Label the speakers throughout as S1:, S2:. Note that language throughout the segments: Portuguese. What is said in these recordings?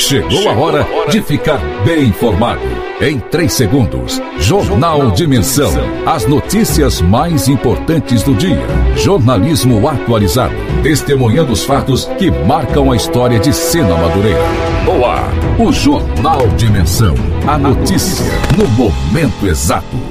S1: Chegou a hora de ficar bem informado. Em 3 segundos, Jornal Dimensão. As notícias mais importantes do dia. Jornalismo atualizado. Testemunhando os fatos que marcam a história de Sena Madureira. No ar, o Jornal Dimensão. A notícia no momento exato.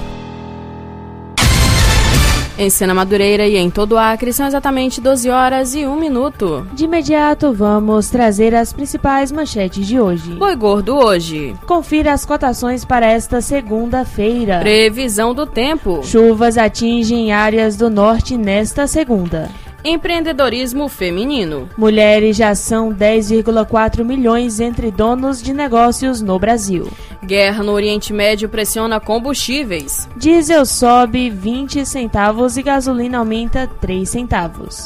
S2: Em Sena Madureira e em todo o Acre são exatamente 12 horas e 1 minuto.
S3: De imediato vamos trazer as principais manchetes de hoje.
S2: Boi Gordo hoje.
S3: Confira as cotações para esta segunda-feira.
S2: Previsão do tempo.
S3: Chuvas atingem áreas do norte nesta segunda.
S2: Empreendedorismo feminino.
S3: Mulheres já são 10,4 milhões entre donos de negócios no Brasil.
S2: Guerra no Oriente Médio pressiona combustíveis.
S3: Diesel sobe 20 centavos e gasolina aumenta 3 centavos.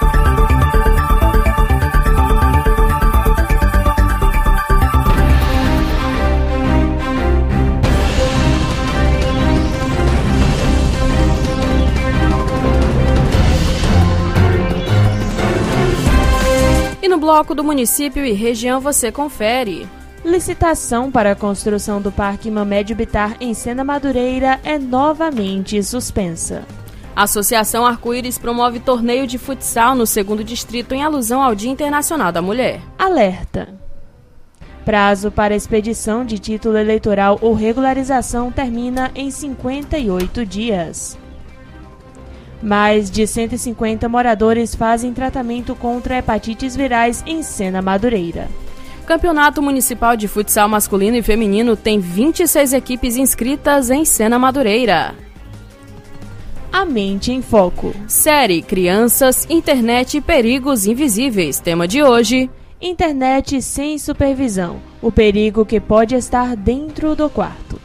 S2: E no bloco do município e região você confere.
S3: Licitação para a construção do Parque Mamédio Bittar em Sena Madureira é novamente suspensa.
S2: A Associação Arco-Íris promove torneio de futsal no 2º Distrito em alusão ao Dia Internacional da Mulher.
S3: Alerta. Prazo para expedição de título eleitoral ou regularização termina em 58 dias. Mais de 150 moradores fazem tratamento contra hepatites virais em Sena Madureira.
S2: Campeonato Municipal de Futsal Masculino e Feminino tem 26 equipes inscritas em Sena Madureira.
S3: A Mente em Foco.
S2: Série Crianças, Internet e Perigos Invisíveis. Tema de hoje:
S3: Internet sem supervisão. O perigo que pode estar dentro do quarto.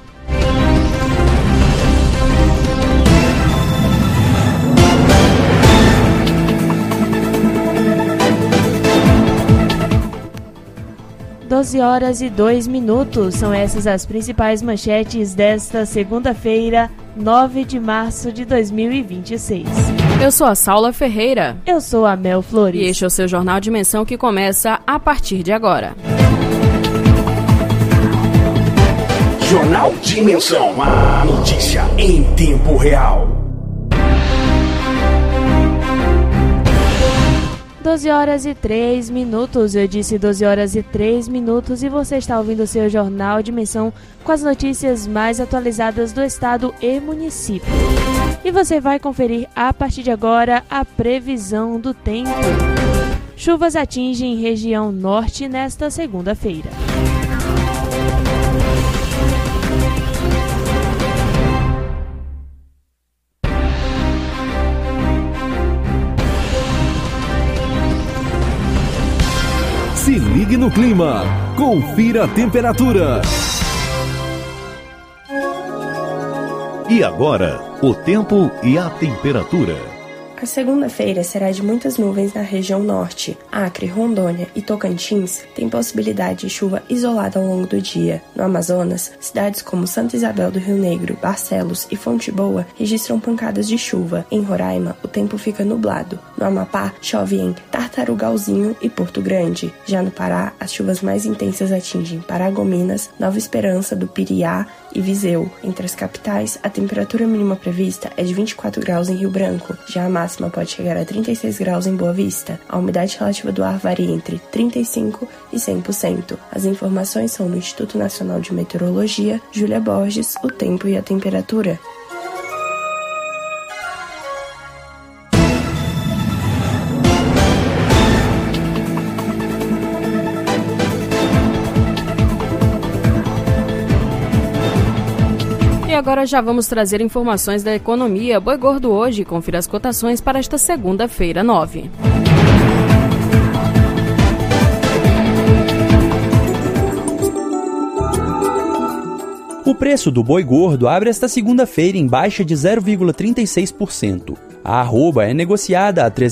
S3: Horas e 2 minutos, são essas as principais manchetes desta segunda-feira, 9 de março de 2026.
S2: Eu sou a Saula Ferreira.
S3: Eu sou a Mel Flores.
S2: E este é o seu Jornal Dimensão que começa a partir de agora.
S4: Jornal Dimensão, a notícia em tempo real.
S3: 12 horas e 3 minutos, eu disse 12 horas e 3 minutos e você está ouvindo o seu Jornal Dimensão com as notícias mais atualizadas do estado e município. E você vai conferir a partir de agora a previsão do tempo. Chuvas atingem região norte nesta segunda-feira.
S5: Se ligue no clima, confira a temperatura. E agora, o tempo e a temperatura.
S6: A segunda-feira será de muitas nuvens na região norte. Acre, Rondônia e Tocantins têm possibilidade de chuva isolada ao longo do dia. No Amazonas, cidades como Santa Isabel do Rio Negro, Barcelos e Fonte Boa registram pancadas de chuva. Em Roraima, o tempo fica nublado. No Amapá, chove em Tartarugalzinho e Porto Grande. Já no Pará, as chuvas mais intensas atingem Paragominas, Nova Esperança do Piriá e Viseu. Entre as capitais, a temperatura mínima prevista é de 24 graus em Rio Branco. Já a máxima pode chegar a 36 graus em Boa Vista. A umidade relativa do ar varia entre 35% e 100%. As informações são do Instituto Nacional de Meteorologia, Júlia Borges, o tempo e a temperatura.
S2: E agora já vamos trazer informações da economia. Boi Gordo hoje, confira as cotações para esta segunda-feira, 9.
S7: O preço do boi gordo abre esta segunda-feira em baixa de 0,36%. A arroba é negociada a R$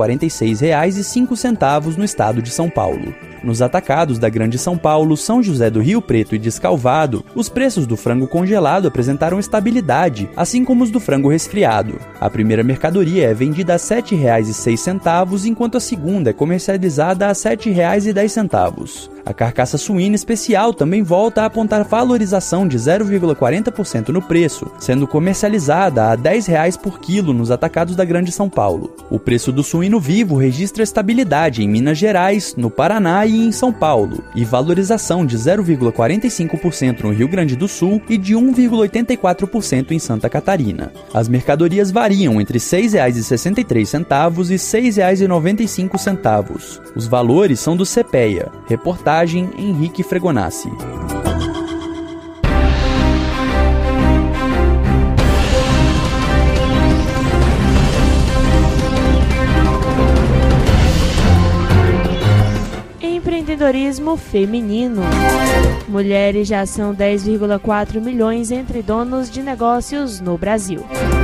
S7: 346,05 no estado de São Paulo. Nos atacados da Grande São Paulo, São José do Rio Preto e Descalvado, os preços do frango congelado apresentaram estabilidade, assim como os do frango resfriado. A primeira mercadoria é vendida a R$ 7,06, enquanto a segunda é comercializada a R$ 7,10. A carcaça suína especial também volta a apontar valorização de 0,40% no preço, sendo comercializada a R$ 10 por quilo nos atacados da Grande São Paulo. O preço do suíno vivo registra estabilidade em Minas Gerais, no Paraná e em São Paulo, e valorização de 0,45% no Rio Grande do Sul e de 1,84% em Santa Catarina. As mercadorias variam entre R$ 6,63 e R$ 6,95. Os valores são do CPEA. Reportagem Henrique Fregonassi.
S3: Empreendedorismo feminino. Mulheres já são 10,4 milhões entre donos de negócios no Brasil.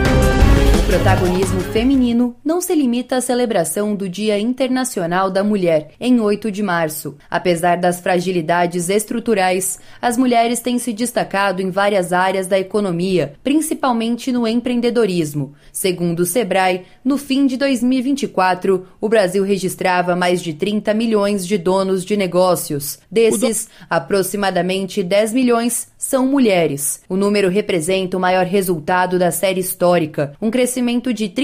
S8: O protagonismo feminino não se limita à celebração do Dia Internacional da Mulher, em 8 de março. Apesar das fragilidades estruturais, as mulheres têm se destacado em várias áreas da economia, principalmente no empreendedorismo. Segundo o Sebrae, no fim de 2024, o Brasil registrava mais de 30 milhões de donos de negócios. Desses, aproximadamente 10 milhões são mulheres. O número representa o maior resultado da série histórica, um crescimento de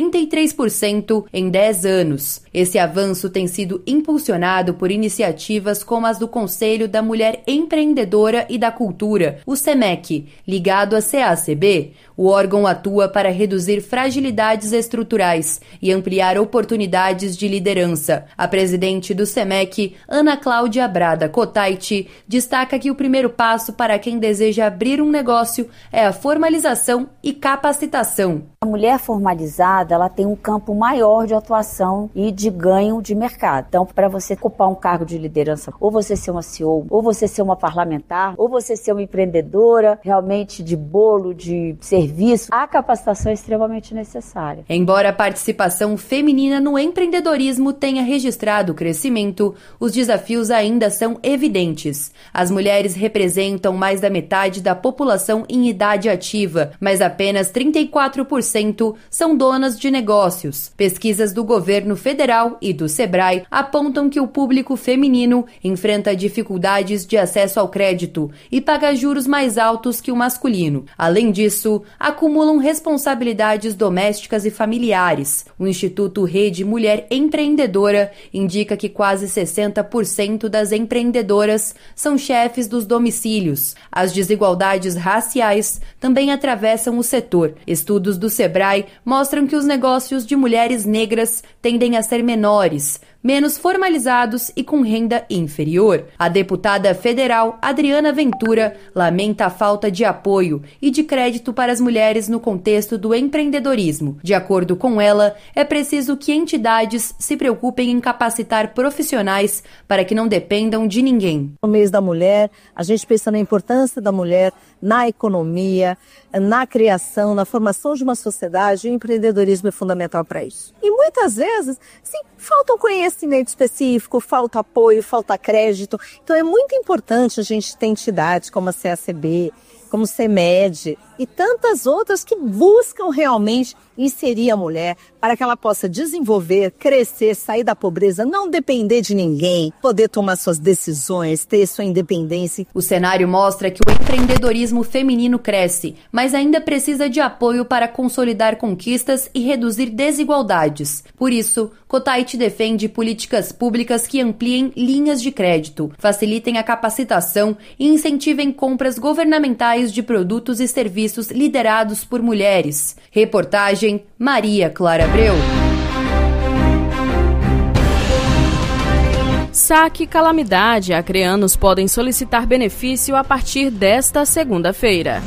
S8: 33% em 10 anos. Esse avanço tem sido impulsionado por iniciativas como as do Conselho da Mulher Empreendedora e da Cultura, o CEMEC, ligado à CACB. O órgão atua para reduzir fragilidades estruturais e ampliar oportunidades de liderança. A presidente do CEMEC, Ana Cláudia Brada Cotaiti, destaca que o primeiro passo para quem deseja abrir um negócio é a formalização e capacitação.
S9: A mulher formalizada, ela tem um campo maior de atuação e de ganho de mercado. Então, para você ocupar um cargo de liderança, ou você ser uma CEO, ou você ser uma parlamentar, ou você ser uma empreendedora, realmente de bolo, de serviço, a capacitação é extremamente necessária.
S8: Embora a participação feminina no empreendedorismo tenha registrado crescimento, os desafios ainda são evidentes. As mulheres representam mais da metade da população em idade ativa, mas apenas 34% são donas de negócios. Pesquisas do governo federal e do Sebrae apontam que o público feminino enfrenta dificuldades de acesso ao crédito e paga juros mais altos que o masculino. Além disso, acumulam responsabilidades domésticas e familiares. O Instituto Rede Mulher Empreendedora indica que quase 60% das empreendedoras são chefes dos domicílios. As desigualdades raciais também atravessam o setor. Estudos do Sebrae mostram que os negócios de mulheres negras tendem a ser menores, menos formalizados e com renda inferior. A deputada federal Adriana Ventura lamenta a falta de apoio e de crédito para as mulheres no contexto do empreendedorismo. De acordo com ela, é preciso que entidades se preocupem em capacitar profissionais para que não dependam de ninguém.
S10: No mês da mulher, a gente pensa na importância da mulher na economia, na criação, na formação de uma sociedade, e o empreendedorismo é fundamental para isso. E muitas vezes, sim, falta um conhecimento específico, falta apoio, falta crédito. Então é muito importante a gente ter entidades como a CACB, como o CEMED e tantas outras que buscam realmente inserir a mulher para que ela possa desenvolver, crescer, sair da pobreza, não depender de ninguém, poder tomar suas decisões, ter sua independência.
S8: O cenário mostra que o empreendedorismo feminino cresce, mas ainda precisa de apoio para consolidar conquistas e reduzir desigualdades. Por isso, Cotaiti defende políticas públicas que ampliem linhas de crédito, facilitem a capacitação e incentivem compras governamentais de produtos e serviços liderados por mulheres. Reportagem Maria Clara Abreu.
S2: Saque Calamidade. Acreanos podem solicitar benefício a partir desta segunda-feira.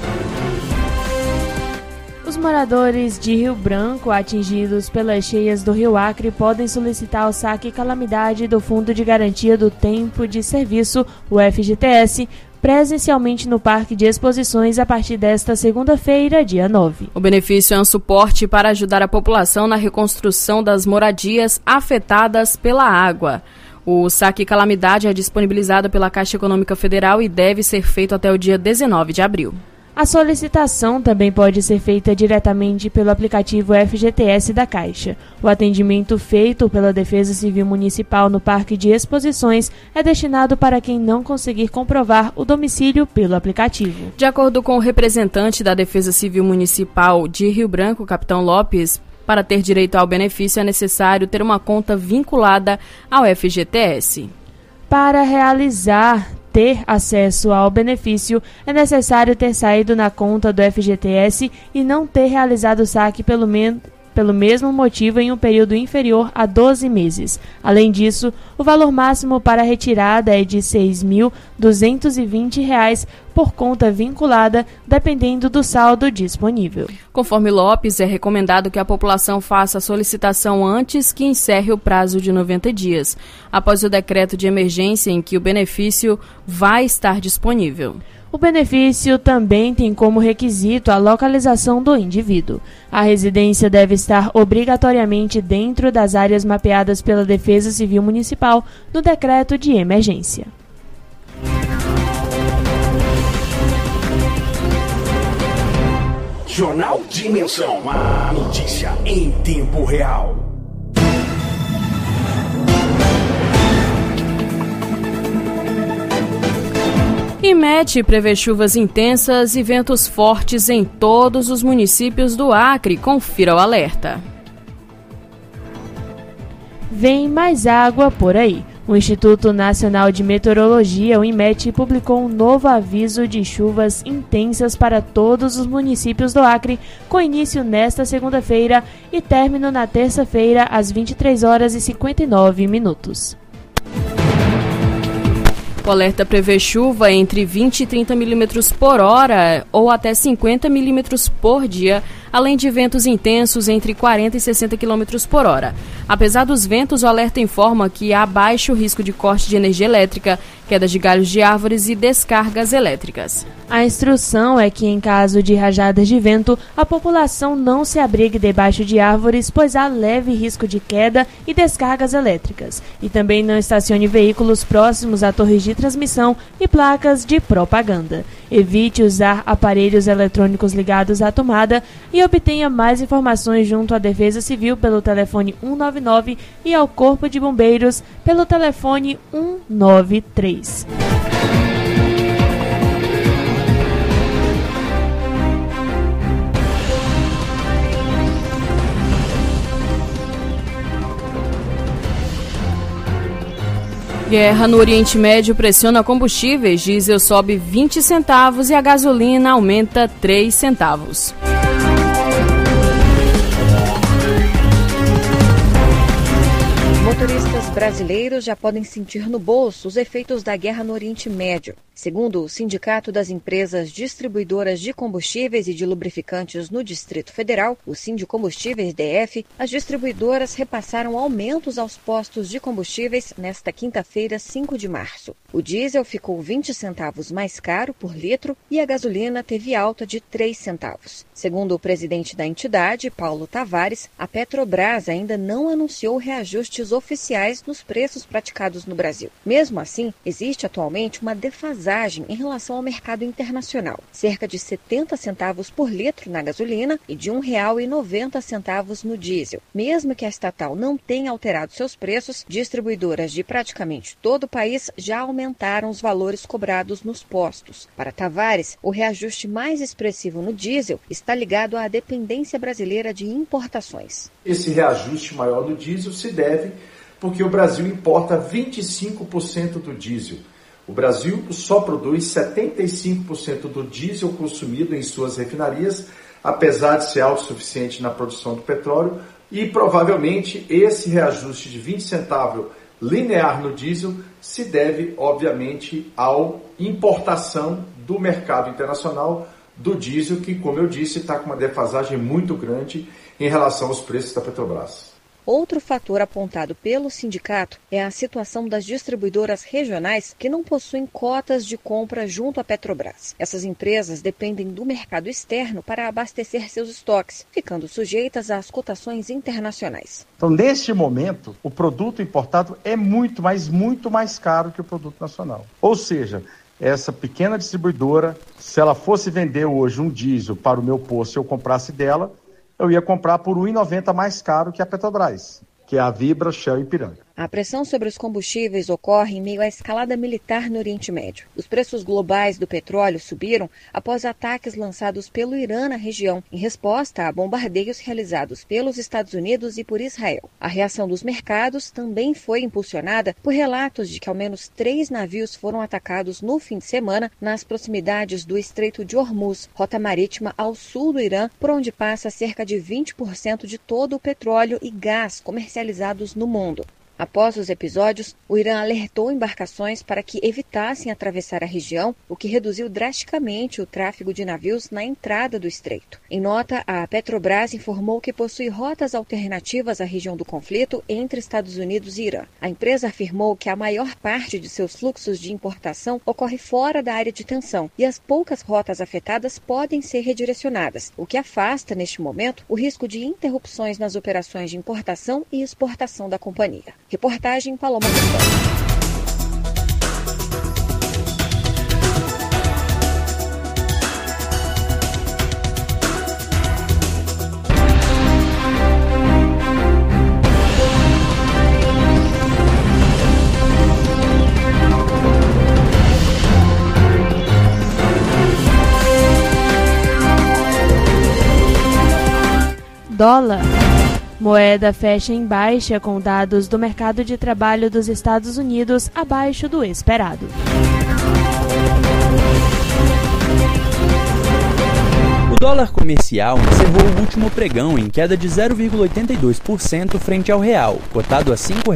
S3: Os moradores de Rio Branco atingidos pelas cheias do Rio Acre podem solicitar o saque calamidade do Fundo de Garantia do Tempo de Serviço, o FGTS, presencialmente no Parque de Exposições a partir desta segunda-feira, dia 9.
S2: O benefício é um suporte para ajudar a população na reconstrução das moradias afetadas pela água. O saque calamidade é disponibilizado pela Caixa Econômica Federal e deve ser feito até o dia 19 de abril.
S3: A solicitação também pode ser feita diretamente pelo aplicativo FGTS da Caixa. O atendimento feito pela Defesa Civil Municipal no Parque de Exposições é destinado para quem não conseguir comprovar o domicílio pelo aplicativo.
S2: De acordo com o representante da Defesa Civil Municipal de Rio Branco, Capitão Lopes, para ter direito ao benefício é necessário ter uma conta vinculada ao FGTS.
S3: Para ter acesso ao benefício, é necessário ter saído na conta do FGTS e não ter realizado o saque pelo mesmo motivo em um período inferior a 12 meses. Além disso, o valor máximo para retirada é de R$ 6.220 por conta vinculada, dependendo do saldo disponível.
S2: Conforme Lopes, é recomendado que a população faça a solicitação antes que encerre o prazo de 90 dias, após o decreto de emergência em que o benefício vai estar disponível.
S3: O benefício também tem como requisito a localização do indivíduo. A residência deve estar obrigatoriamente dentro das áreas mapeadas pela Defesa Civil Municipal no decreto de emergência.
S4: Jornal Dimensão, a notícia em tempo real.
S2: IMET prevê chuvas intensas e ventos fortes em todos os municípios do Acre. Confira o alerta.
S3: Vem mais água por aí. O Instituto Nacional de Meteorologia, o IMET, publicou um novo aviso de chuvas intensas para todos os municípios do Acre, com início nesta segunda-feira e término na terça-feira, às 23h59.
S2: O alerta prevê chuva entre 20 e 30 milímetros por hora ou até 50 milímetros por dia, além de ventos intensos entre 40 e 60 quilômetros por hora. Apesar dos ventos, o alerta informa que há baixo risco de corte de energia elétrica, quedas de galhos de árvores e descargas elétricas.
S3: A instrução é que, em caso de rajadas de vento, a população não se abrigue debaixo de árvores, pois há leve risco de queda e descargas elétricas. E também não estacione veículos próximos a torres de transmissão e placas de propaganda. Evite usar aparelhos eletrônicos ligados à tomada e obtenha mais informações junto à Defesa Civil pelo telefone 199 e ao Corpo de Bombeiros pelo telefone 193.
S2: Guerra no Oriente Médio pressiona combustíveis, diesel sobe 20 centavos e a gasolina aumenta 3 centavos.
S11: Motoristas brasileiros já podem sentir no bolso os efeitos da guerra no Oriente Médio. Segundo o Sindicato das Empresas Distribuidoras de Combustíveis e de Lubrificantes no Distrito Federal, o Sindicombustíveis DF, as distribuidoras repassaram aumentos aos postos de combustíveis nesta quinta-feira, 5 de março. O diesel ficou 20 centavos mais caro por litro e a gasolina teve alta de 3 centavos. Segundo o presidente da entidade, Paulo Tavares, a Petrobras ainda não anunciou reajustes oficiais nos preços praticados no Brasil. Mesmo assim, existe atualmente uma defasagem em relação ao mercado internacional, cerca de 70 centavos por litro na gasolina e de R$ 1,90 no diesel. Mesmo que a estatal não tenha alterado seus preços, distribuidoras de praticamente todo o país já aumentaram os valores cobrados nos postos. Para Tavares, o reajuste mais expressivo no diesel está ligado à dependência brasileira de importações.
S12: Esse reajuste maior do diesel se deve porque o Brasil importa 25% do diesel. O Brasil só produz 75% do diesel consumido em suas refinarias, apesar de ser autossuficiente na produção do petróleo, e provavelmente esse reajuste de 20 centavos linear no diesel se deve, obviamente, à importação do mercado internacional do diesel, que, como eu disse, está com uma defasagem muito grande em relação aos preços da Petrobras.
S11: Outro fator apontado pelo sindicato é a situação das distribuidoras regionais que não possuem cotas de compra junto à Petrobras. Essas empresas dependem do mercado externo para abastecer seus estoques, ficando sujeitas às cotações internacionais.
S12: Então, neste momento, o produto importado é muito mais caro que o produto nacional. Ou seja, essa pequena distribuidora, se ela fosse vender hoje um diesel para o meu posto, se eu comprasse dela, eu ia comprar por R$ 1,90 mais caro que a Petrobras, que é a Vibra, Shell e Ipiranga.
S11: A pressão sobre os combustíveis ocorre em meio à escalada militar no Oriente Médio. Os preços globais do petróleo subiram após ataques lançados pelo Irã na região, em resposta a bombardeios realizados pelos Estados Unidos e por Israel. A reação dos mercados também foi impulsionada por relatos de que ao menos 3 navios foram atacados no fim de semana nas proximidades do Estreito de Hormuz, rota marítima ao sul do Irã, por onde passa cerca de 20% de todo o petróleo e gás comercializados no mundo. Após os episódios, o Irã alertou embarcações para que evitassem atravessar a região, o que reduziu drasticamente o tráfego de navios na entrada do estreito. Em nota, a Petrobras informou que possui rotas alternativas à região do conflito entre Estados Unidos e Irã. A empresa afirmou que a maior parte de seus fluxos de importação ocorre fora da área de tensão e as poucas rotas afetadas podem ser redirecionadas, o que afasta, neste momento, o risco de interrupções nas operações de importação e exportação da companhia. Reportagem Paloma Cristóvão.
S3: Dólar. Moeda fecha em baixa com dados do mercado de trabalho dos Estados Unidos abaixo do esperado.
S7: O dólar comercial encerrou o último pregão em queda de 0,82% frente ao real, cotado a R$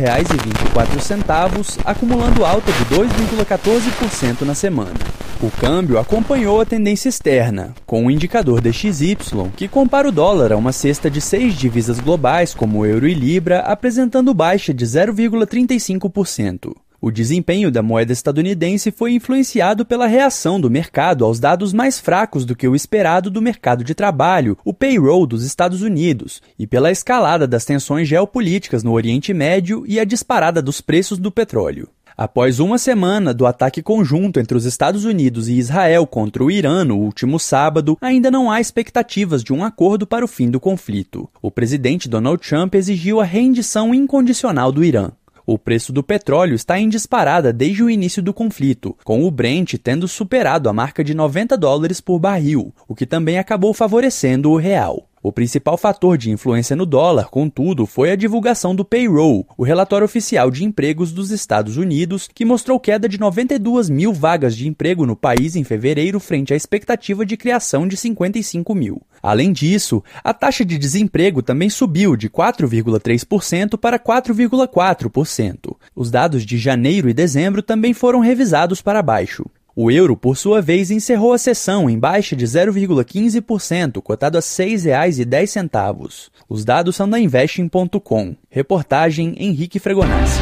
S7: 5,24, acumulando alta de 2,14% na semana. O câmbio acompanhou a tendência externa, com o indicador DXY, que compara o dólar a uma cesta de 6 divisas globais, como euro e libra, apresentando baixa de 0,35%. O desempenho da moeda estadunidense foi influenciado pela reação do mercado aos dados mais fracos do que o esperado do mercado de trabalho, o payroll dos Estados Unidos, e pela escalada das tensões geopolíticas no Oriente Médio e a disparada dos preços do petróleo. Após uma semana do ataque conjunto entre os Estados Unidos e Israel contra o Irã no último sábado, ainda não há expectativas de um acordo para o fim do conflito. O presidente Donald Trump exigiu a rendição incondicional do Irã. O preço do petróleo está em disparada desde o início do conflito, com o Brent tendo superado a marca de $90 por barril, o que também acabou favorecendo o real. O principal fator de influência no dólar, contudo, foi a divulgação do payroll, o relatório oficial de empregos dos Estados Unidos, que mostrou queda de 92 mil vagas de emprego no país em fevereiro frente à expectativa de criação de 55 mil. Além disso, a taxa de desemprego também subiu de 4,3% para 4,4%. Os dados de janeiro e dezembro também foram revisados para baixo. O euro, por sua vez, encerrou a sessão em baixa de 0,15%, cotado a R$ 6,10. Os dados são da Investing.com. Reportagem Henrique Fregonassi.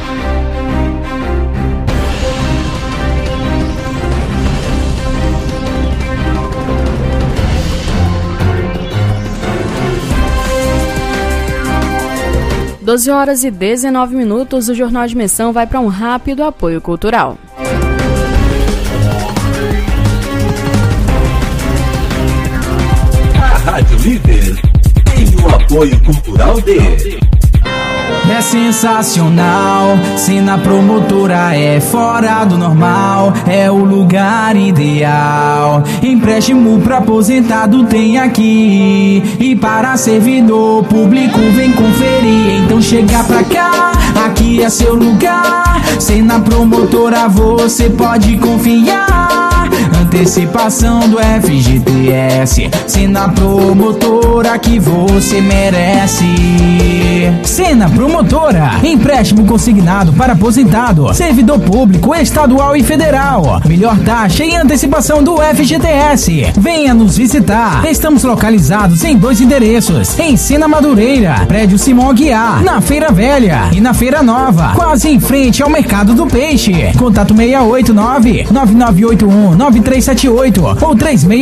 S2: Doze horas e 19 minutos, o Jornal de Dimensão vai para um rápido apoio cultural.
S5: Rádio Líder tem o apoio cultural de...
S13: É sensacional, Sena Promotora é fora do normal, é o lugar ideal. Empréstimo pra aposentado tem aqui, e para servidor público vem conferir. Então chega pra cá, aqui é seu lugar. Sena Promotora você pode confiar. Antecipação do FGTS, Sena Promotora que você merece. Sena Promotora, empréstimo consignado para aposentado, servidor público estadual e federal. Melhor taxa e antecipação do FGTS. Venha nos visitar. Estamos localizados em 2 endereços: em Sena Madureira, prédio Simão Aguiar, na Feira Velha, e na Feira Nova, quase em frente ao Mercado do Peixe. Contato 689-9981-9378 ou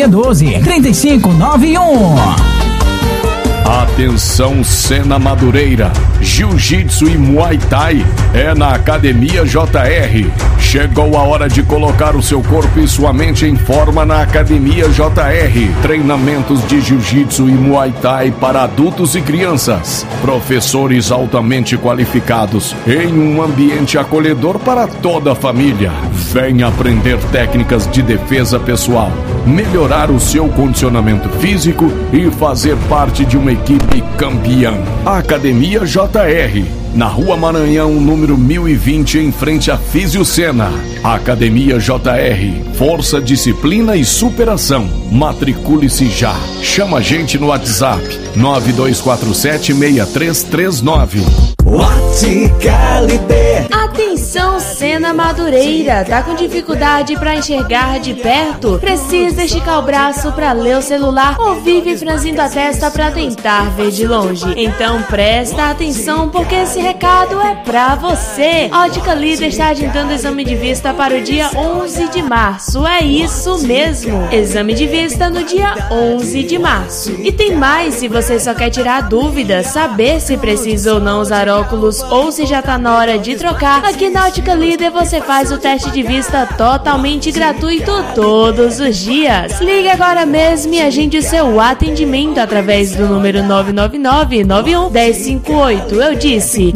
S13: 3612-3591.
S14: Atenção, Sena Madureira, Jiu-Jitsu e Muay Thai é na Academia JR. Chegou a hora de colocar o seu corpo e sua mente em forma na Academia JR. Treinamentos de Jiu-Jitsu e Muay Thai para adultos e crianças. Professores altamente qualificados em um ambiente acolhedor para toda a família. Venha aprender técnicas de defesa pessoal, melhorar o seu condicionamento físico e fazer parte de uma equipe campeã. Academia JR, na Rua Maranhão, número 1020, em frente à Fisiosena. Academia JR, força, disciplina e superação. Matricule-se já. Chama a gente no WhatsApp 9247-6339.
S15: Ótica Líder.
S3: Atenção, Sena Madureira, tá com dificuldade para enxergar de perto? Precisa esticar o braço para ler o celular ou vive franzindo a testa para tentar ver de longe? Então presta atenção, porque esse recado é pra você. Ótica Líder está agendando exame de vista para o dia 11 de março. É isso mesmo, exame de vista no dia 11 de março. E tem mais, se você só quer tirar dúvidas, saber se precisa ou não usar óculos ou se já tá na hora de trocar, aqui na Ótica Líder você faz o teste de vista totalmente gratuito todos os dias. Ligue agora mesmo e agende o seu atendimento através do número 999-91-1058. Eu disse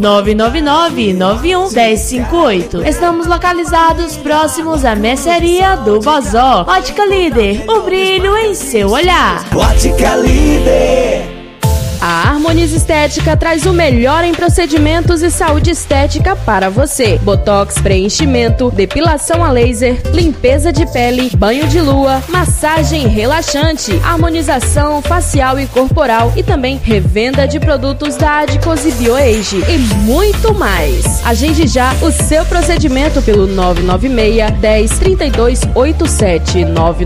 S3: 999-91-1058. Estamos localizados próximos à mercearia do Vozó. Ótica Líder, o brilho em seu olhar.
S15: Ótica Líder.
S2: A Harmoniza Estética traz o melhor em procedimentos e saúde estética para você. Botox, preenchimento, depilação a laser, limpeza de pele, banho de lua, massagem relaxante, harmonização facial e corporal e também revenda de produtos da Adicos e BioAge e muito mais. Agende já o seu procedimento pelo 996-10-3287,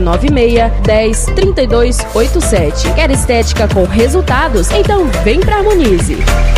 S2: 996-10-3287. Quer estética com resultados? Então vem pra Harmonize.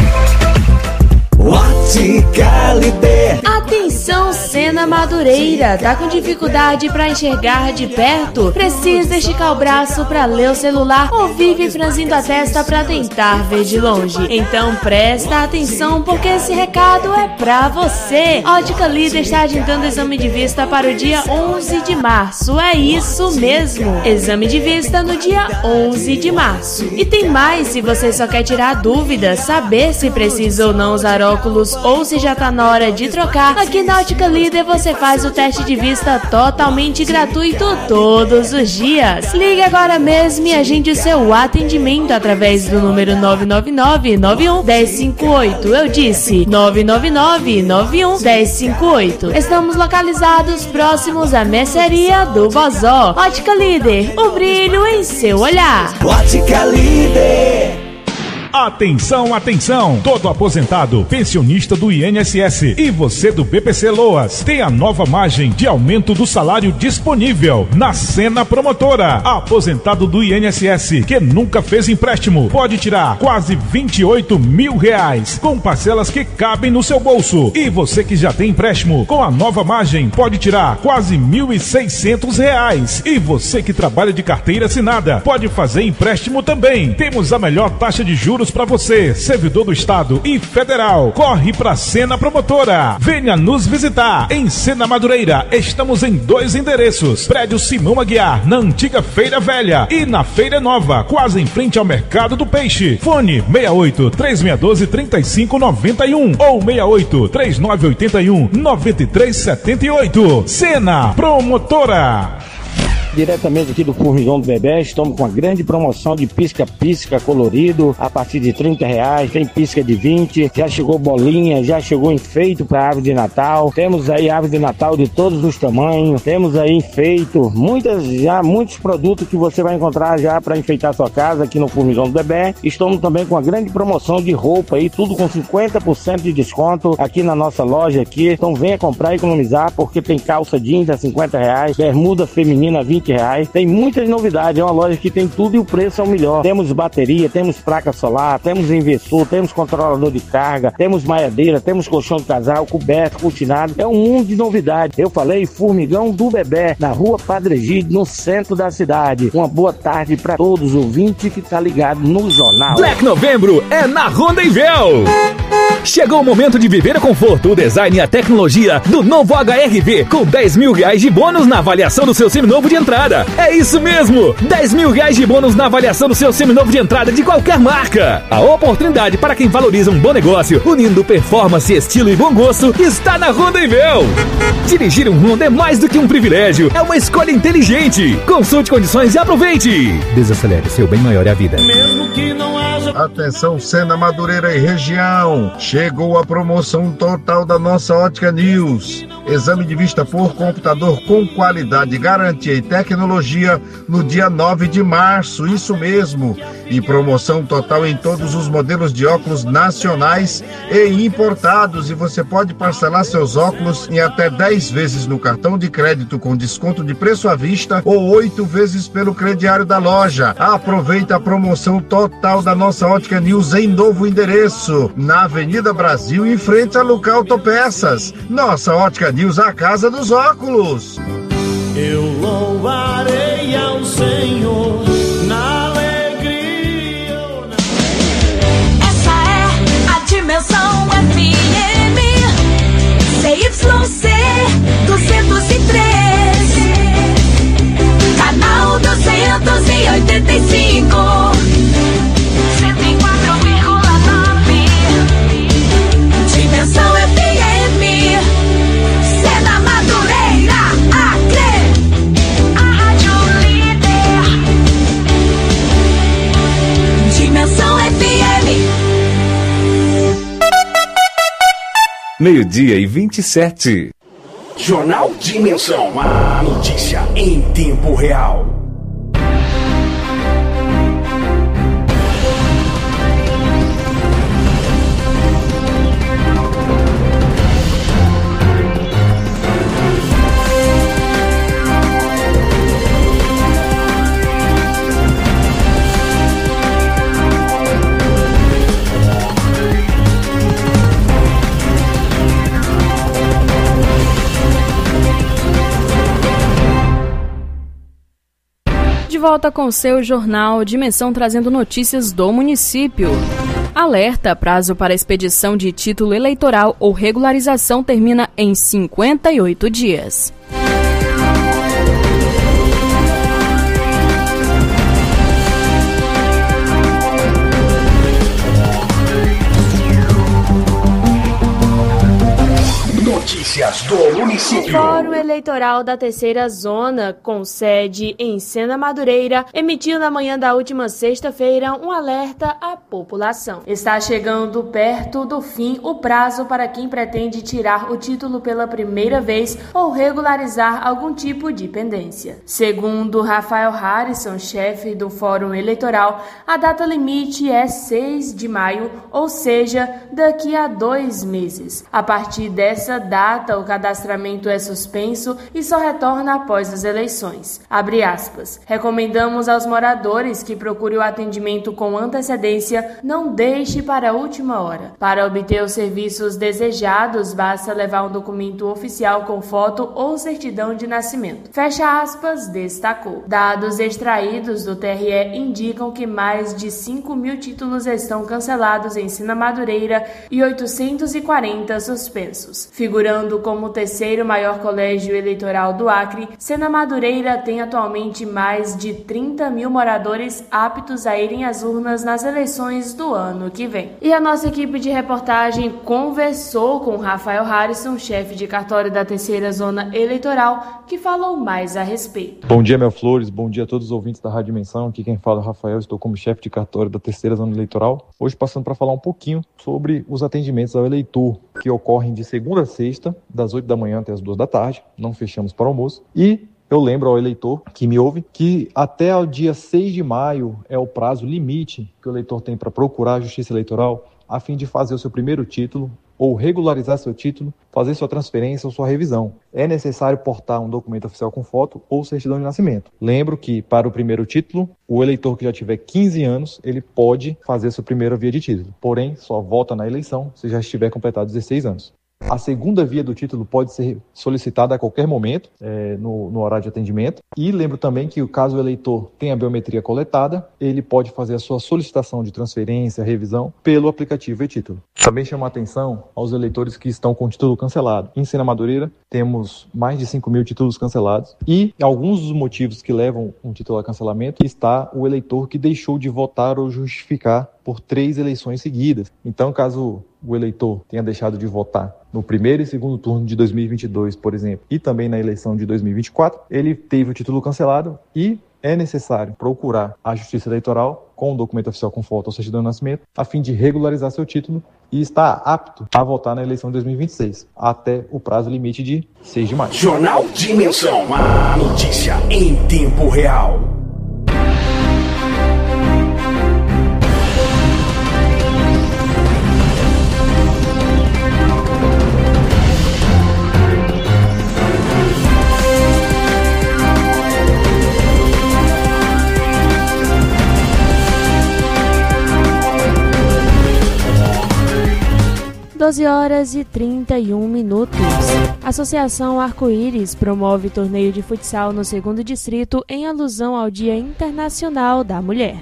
S15: Ótica Líder.
S3: Atenção, Sena Madureira, tá com dificuldade para enxergar de perto? Precisa esticar o braço para ler o celular ou vive franzindo a testa para tentar ver de longe? Então presta atenção, porque esse recado é pra você. Ótica Líder está agendando exame de vista para o dia 11 de março. É isso mesmo, exame de vista no dia 11 de março. E tem mais, se você só quer tirar dúvidas, saber se precisa ou não usar óculos ou se já tá na hora de trocar, aqui na Ótica Líder você faz o teste de vista totalmente gratuito todos os dias. Ligue agora mesmo e agende o seu atendimento através do número 999-91-1058. Eu disse 999-91-1058. Estamos localizados próximos à mercearia do Vozó. Ótica Líder, o brilho em seu olhar.
S15: Ótica Líder.
S16: Atenção, atenção! Todo aposentado, pensionista do INSS e você do BPC Loas tem a nova margem de aumento do salário disponível na Sena Promotora. Aposentado do INSS que nunca fez empréstimo pode tirar quase R$28 mil com parcelas que cabem no seu bolso. E você que já tem empréstimo com a nova margem pode tirar quase R$1.600. E você que trabalha de carteira assinada pode fazer empréstimo também. Temos a melhor taxa de juros para você, servidor do Estado e Federal. Corre pra Sena Promotora. Venha nos visitar em Sena Madureira. Estamos em 2 endereços: prédio Simão Aguiar, na antiga Feira Velha, e na Feira Nova, quase em frente ao Mercado do Peixe. Fone 68-3612-3591 ou 68-3981-9378. Sena Promotora.
S17: diretamente aqui do Formigão do Bebé. Estamos com uma grande promoção de pisca-pisca colorido a partir de R$30. Tem pisca de 20, já chegou bolinha, já chegou enfeite para árvore de Natal. Temos aí árvore de Natal de todos os tamanhos. Temos aí enfeite, muitos produtos que você vai encontrar já para enfeitar sua casa aqui no Formigão do Bebé. Estamos também com uma grande promoção de roupa aí, tudo com 50% de desconto aqui na nossa loja aqui. Então venha comprar e economizar, porque tem calça jeans a R$50, bermuda feminina a R$20. Tem muitas novidades, é uma loja que tem tudo e o preço é o melhor. Temos bateria, temos placa solar, temos inversor, temos controlador de carga, temos maiadeira, temos colchão de casal, coberto, cortinado. É um mundo de novidades. Eu falei Formigão do Bebé, na rua Padre Egídio, no centro da cidade. Uma boa tarde para todos os ouvintes que tá ligado no jornal.
S18: Black Novembro é na Honda Invel. Chegou o momento de viver o conforto, o design e a tecnologia do novo HR-V, com R$10 mil de bônus na avaliação do seu seminovo de entrada. É isso mesmo! R$10 mil de bônus na avaliação do seu seminovo de entrada de qualquer marca. A oportunidade para quem valoriza um bom negócio, unindo performance, estilo e bom gosto, está na Honda Invel. Dirigir um Honda é mais do que um privilégio, é uma escolha inteligente. Consulte condições e aproveite. Desacelere, seu bem maior é a vida.
S19: Mesmo que não haja... Atenção, Sena Madureira e região. Chegou a promoção total da nossa Ótica News. Exame de vista por computador com qualidade, garantia e tecnologia no dia 9 de março, isso mesmo. E promoção total em todos os modelos de óculos nacionais e importados. E você pode parcelar seus óculos em até 10 vezes no cartão de crédito com desconto de preço à vista ou 8 vezes pelo crediário da loja. Aproveita a promoção total da nossa Ótica News em novo endereço, na Avenida Brasil, em frente a Luca Autopeças. Nossa Ótica News, a casa dos óculos.
S15: Eu louvarei ao Senhor na alegria.
S20: Essa é a Dimensão FM CYC 203, canal 285, 104,9. Dimensão FM, Sena Madureira, Acre, a rádio líder. Dimensão FM.
S5: 12:27.
S4: Jornal Dimensão, a notícia em tempo real.
S2: De volta com seu jornal Dimensão, trazendo notícias do município. Alerta: prazo para expedição de título eleitoral ou regularização termina em 58 dias.
S4: Notícias do município.
S3: O Fórum Eleitoral da Terceira Zona, com sede em Sena Madureira, emitiu na manhã da última sexta-feira um alerta à população. Está chegando perto do fim o prazo para quem pretende tirar o título pela primeira vez ou regularizar algum tipo de pendência. Segundo Rafael Harrison, chefe do Fórum Eleitoral, a data limite é 6 de maio, ou seja, daqui a 2 meses. A partir dessa data, o cadastramento é suspenso e só retorna após as eleições. Abre aspas. Recomendamos aos moradores que procurem o atendimento com antecedência, não deixe para a última hora. Para obter os serviços desejados, basta levar um documento oficial com foto ou certidão de nascimento. Fecha aspas, destacou. Dados extraídos do TRE indicam que mais de 5.000 títulos estão cancelados em Sena Madureira e 840 suspensos. Figurando Operando como o terceiro maior colégio eleitoral do Acre, Sena Madureira tem atualmente mais de 30 mil moradores aptos a irem às urnas nas eleições do ano que vem. E a nossa equipe de reportagem conversou com Rafael Harrison, chefe de cartório da terceira zona eleitoral, que falou mais a respeito.
S21: Bom dia, Mel Flores, bom dia a todos os ouvintes da Rádio Dimensão. Aqui quem fala é o Rafael, estou como chefe de cartório da terceira zona eleitoral. Hoje passando para falar um pouquinho sobre os atendimentos ao eleitor, que ocorrem de segunda a sexta, das 8 da manhã até as 2 da tarde, não fechamos para almoço. E eu lembro ao eleitor que me ouve que até o dia 6 de maio é o prazo limite que o eleitor tem para procurar a Justiça Eleitoral a fim de fazer o seu primeiro título ou regularizar seu título, fazer sua transferência ou sua revisão. É necessário portar um documento oficial com foto ou certidão de nascimento. Lembro que, para o primeiro título, o eleitor que já tiver 15 anos, ele pode fazer sua primeira via de título. Porém, só vota na eleição se já estiver completado 16 anos. A segunda via do título pode ser solicitada a qualquer momento, no horário de atendimento. E lembro também que, caso o eleitor tenha a biometria coletada, ele pode fazer a sua solicitação de transferência, revisão, pelo aplicativo e-título. Também chamo a atenção aos eleitores que estão com título cancelado. Em Sena Madureira, temos mais de 5 mil títulos cancelados. E alguns dos motivos que levam um título a cancelamento está o eleitor que deixou de votar ou justificar por 3 eleições seguidas. Então, caso o eleitor tenha deixado de votar no primeiro e segundo turno de 2022, por exemplo, e também na eleição de 2024, ele teve o título cancelado e é necessário procurar a Justiça Eleitoral com um documento oficial com foto ou certidão de nascimento, a fim de regularizar seu título e estar apto a votar na eleição de 2026, até o prazo limite de 6 de maio.
S4: Jornal Dimensão, a notícia em tempo real.
S3: Horas e 31 minutos. A Associação Arco-Íris promove torneio de futsal no 2º Distrito em alusão ao Dia Internacional da Mulher.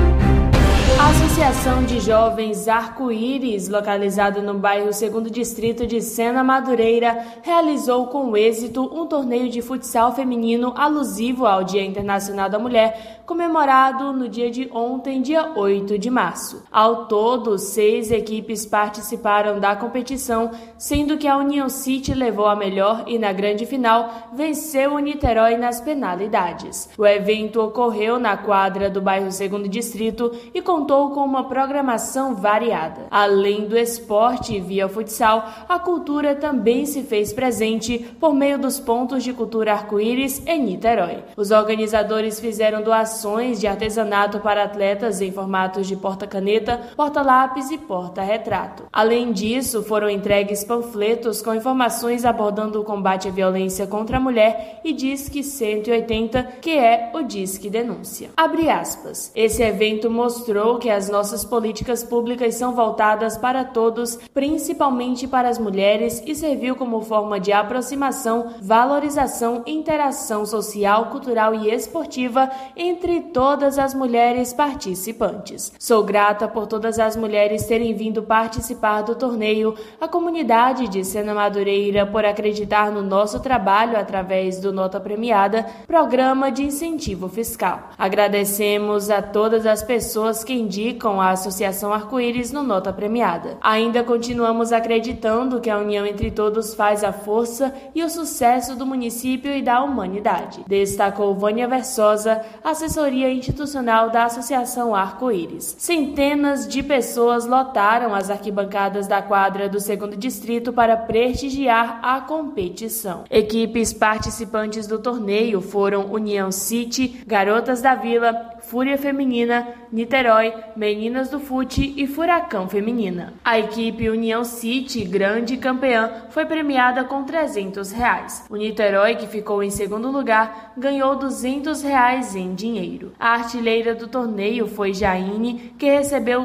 S3: A Associação de Jovens Arco-Íris, localizada no bairro 2º Distrito de Sena Madureira, realizou com êxito um torneio de futsal feminino alusivo ao Dia Internacional da Mulher, comemorado no dia de ontem, dia 8 de março. Ao todo, 6 equipes participaram da competição, sendo que a União City levou a melhor e, na grande final, venceu o Niterói nas penalidades. O evento ocorreu na quadra do bairro 2º Distrito e contou com uma programação variada. Além do esporte via futsal, a cultura também se fez presente por meio dos pontos de cultura arco-íris em Niterói. Os organizadores fizeram doações de artesanato para atletas em formatos de porta-caneta, porta-lápis e porta-retrato. Além disso, foram entregues panfletos com informações abordando o combate à violência contra a mulher e Disque 180, que é o Disque Denúncia. Abre aspas. Esse evento mostrou que as nossas políticas públicas são voltadas para todos, principalmente para as mulheres, e serviu como forma de aproximação, valorização e interação social, cultural e esportiva entre todas as mulheres participantes. Sou grata por todas as mulheres terem vindo participar do torneio, a comunidade de Sena Madureira por acreditar no nosso trabalho através do Nota Premiada, programa de incentivo fiscal. Agradecemos a todas as pessoas que indicam a Associação Arco-Íris no Nota Premiada. Ainda continuamos acreditando que a união entre todos faz a força e o sucesso do município e da humanidade, destacou Vânia Versosa, assessoria institucional da Associação Arco-Íris. Centenas de pessoas lotaram as arquibancadas da quadra do 2º Distrito para prestigiar a competição. Equipes participantes do torneio foram União City, Garotas da Vila, Fúria Feminina, Niterói, Meninas do Fute e Furacão Feminina. A equipe União City, grande campeã, foi premiada com R$300. O Niterói, que ficou em segundo lugar, ganhou R$200 em dinheiro. A artilheira do torneio foi Jaine, que recebeu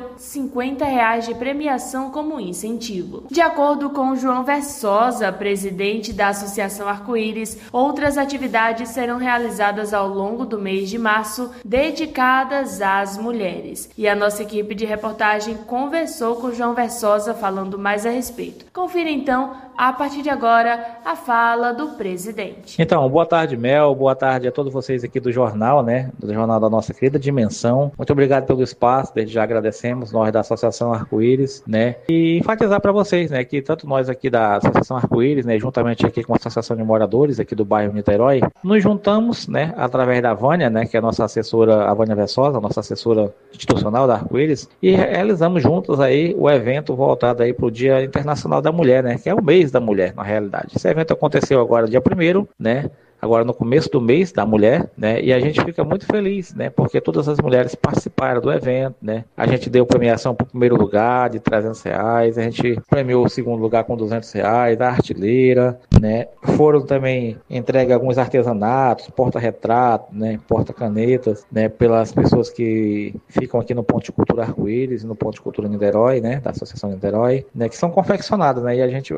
S3: R$50 de premiação como incentivo. De acordo com João Versosa, presidente da Associação Arco-Íris, outras atividades serão realizadas ao longo do mês de março, dedicadas às mulheres. E a nossa equipe de reportagem conversou com João Versosa falando mais a respeito. Confira então A partir de agora, a fala do presidente.
S1: Então, boa tarde, Mel, boa tarde a todos vocês aqui do jornal, né, do jornal da nossa querida Dimensão. Muito obrigado pelo espaço, desde já agradecemos, nós da Associação Arco-Íris, né, e enfatizar para vocês, né, que tanto nós aqui da Associação Arco-Íris, né, juntamente aqui com a Associação de Moradores aqui do bairro Niterói, nos juntamos, né, através da Vânia, né, que é a nossa assessora, a Vânia Versosa, nossa assessora institucional da Arco-Íris, e realizamos juntos aí o evento voltado aí para o Dia Internacional da Mulher, né, que é o mês da mulher, na realidade. Esse evento aconteceu agora dia 1º, né, agora no começo do mês da mulher, né, e a gente fica muito feliz, né, porque todas as mulheres participaram do evento, né, a gente deu premiação para o primeiro lugar de R$300, a gente premiou o segundo lugar com R$200, a artilheira, né, foram também entregues alguns artesanatos, porta-retrato, né, porta-canetas, né, pelas pessoas que ficam aqui no Ponto de Cultura Arco-Íris e no Ponto de Cultura Niterói, né, da Associação Niterói, né, que são confeccionadas, né, e a gente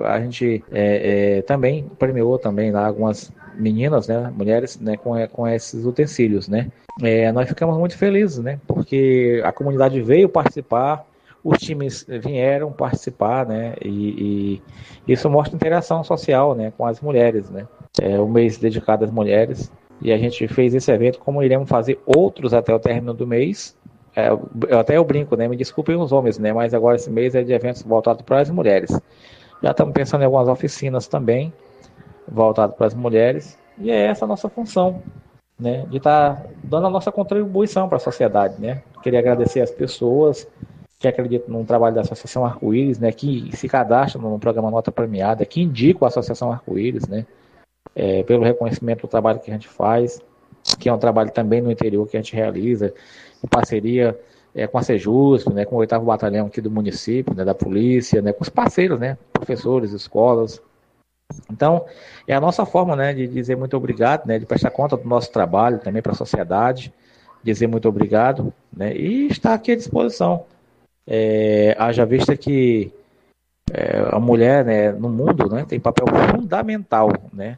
S1: também premiou também lá algumas meninas, né, mulheres, né, com esses utensílios, né. Nós ficamos muito felizes, né, porque a comunidade veio participar, os times vieram participar, né, e isso mostra interação social, né, com as mulheres, né. O mês dedicado às mulheres, e a gente fez esse evento, como iremos fazer outros até o término do mês. Eu brinco, né, me desculpem os homens, né, mas agora esse mês é de eventos voltados para as mulheres. Já estamos pensando em algumas oficinas também, voltado para as mulheres, e é essa a nossa função, né, de estar dando a nossa contribuição para a sociedade, né. Queria agradecer as pessoas que acreditam no trabalho da Associação Arco-Íris, né, que se cadastram no programa Nota Premiada, que indicam a Associação Arco-Íris, né, pelo reconhecimento do trabalho que a gente faz, que é um trabalho também no interior que a gente realiza, em parceria com a Sejusp, né, com o 8º Batalhão aqui do município, né, da polícia, né, com os parceiros, né, professores, escolas. Então, é a nossa forma, né, de dizer muito obrigado, né, de prestar conta do nosso trabalho também para a sociedade, dizer muito obrigado, né, e estar aqui à disposição. Haja vista que a mulher, né, no mundo, né, tem papel fundamental, né,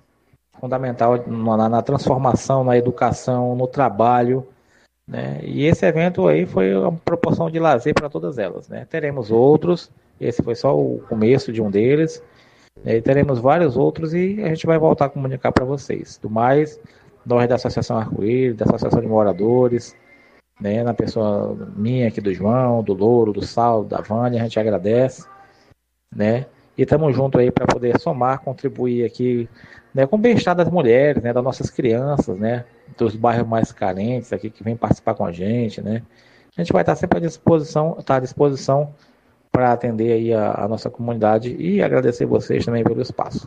S1: na transformação, na educação, no trabalho, né, e esse evento aí foi uma proporção de lazer para todas elas, né. Teremos outros, esse foi só o começo de um deles, e teremos vários outros e a gente vai voltar a comunicar para vocês. Do mais, nós da Associação Arco-Íris, da Associação de Moradores, né, na pessoa minha aqui do João, do Louro, do Sal, da Vânia, a gente agradece, né, e estamos juntos aí para poder somar, contribuir aqui, né, com o bem-estar das mulheres, né, das nossas crianças, né, dos bairros mais carentes aqui que vêm participar com a gente, né. A gente vai estar sempre à disposição para atender aí a nossa comunidade e agradecer vocês também pelo espaço.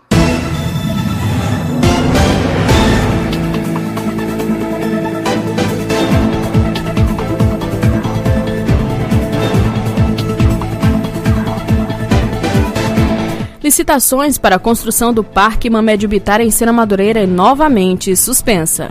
S2: Licitações para a construção do Parque Mamédio Bittar em Sena Madureira é novamente suspensa.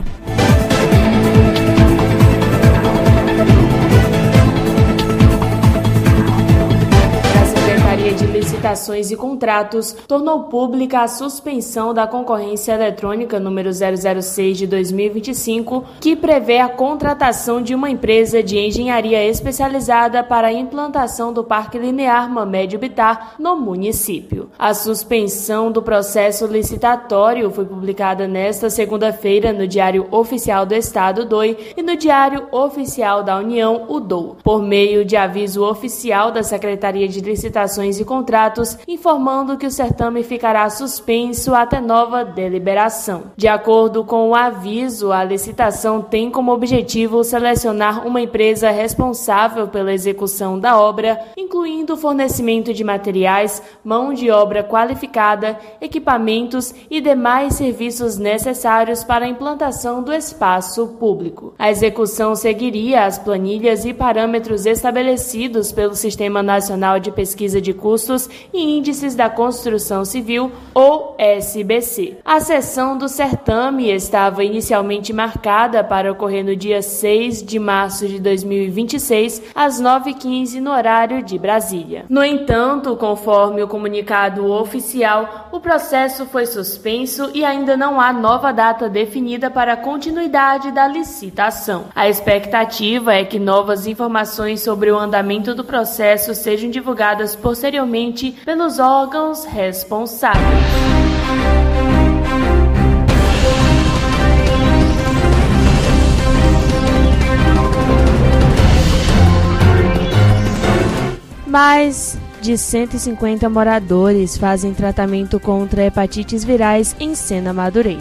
S3: Licitações e Contratos tornou pública a suspensão da concorrência eletrônica número 006 de 2025, que prevê a contratação de uma empresa de engenharia especializada para a implantação do Parque Linear Mamédio Bittar no município. A suspensão do processo licitatório foi publicada nesta segunda-feira no Diário Oficial do Estado, DOI, e no Diário Oficial da União, o DOU, por meio de aviso oficial da Secretaria de Licitações e Contratos, informando que o certame ficará suspenso até nova deliberação. De acordo com o aviso, a licitação tem como objetivo selecionar uma empresa responsável pela execução da obra, incluindo o fornecimento de materiais, mão de obra qualificada, equipamentos e demais serviços necessários para a implantação do espaço público. A execução seguiria as planilhas e parâmetros estabelecidos pelo Sistema Nacional de Pesquisa de Custos e Índices da Construção Civil, ou SBC. A sessão do certame estava inicialmente marcada para ocorrer no dia 6 de março de 2026, às 9h15, no horário de Brasília. No entanto, conforme o comunicado oficial, o processo foi suspenso e ainda não há nova data definida para a continuidade da licitação. A expectativa é que novas informações sobre o andamento do processo sejam divulgadas posteriormente devidamente pelos órgãos responsáveis. Mais de 150 moradores fazem tratamento contra hepatites virais em Sena Madureira.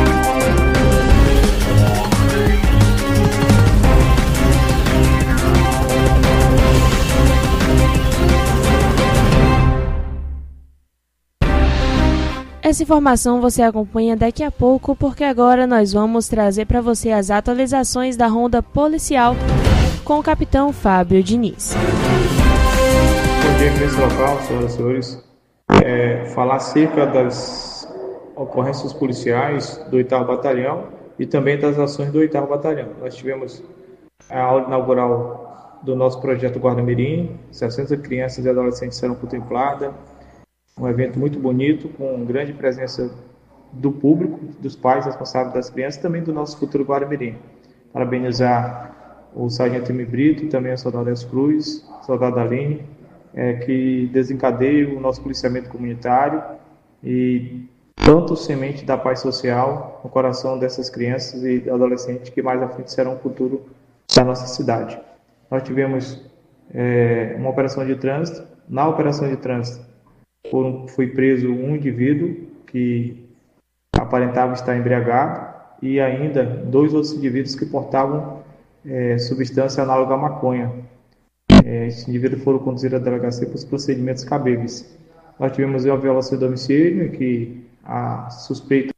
S3: Essa informação você acompanha daqui a pouco, porque agora nós vamos trazer para você as atualizações da ronda policial com o capitão Fábio Diniz.
S6: Bom dia, imprensa local, senhoras e senhores. Falar acerca das ocorrências policiais do 8º Batalhão e também das ações do 8º Batalhão. Nós tivemos a aula inaugural do nosso projeto Guarda Mirim, 60 crianças e adolescentes serão contempladas. Um evento muito bonito, com grande presença do público, dos pais responsáveis das crianças e também do nosso futuro Guarda Mirim. Parabenizar o Sargento M. Brito, também a soldado Elcio Cruz, a soldada Aline, que desencadeia o nosso policiamento comunitário e tanto semente da paz social no coração dessas crianças e adolescentes que mais à frente serão o futuro da nossa cidade. Nós tivemos uma operação de trânsito. Na operação de trânsito foi preso um indivíduo que aparentava estar embriagado e ainda 2 outros indivíduos que portavam substância análoga à maconha. Esses indivíduos foram conduzidos à delegacia para os procedimentos cabíveis. Nós tivemos uma violação de domicílio em que a suspeita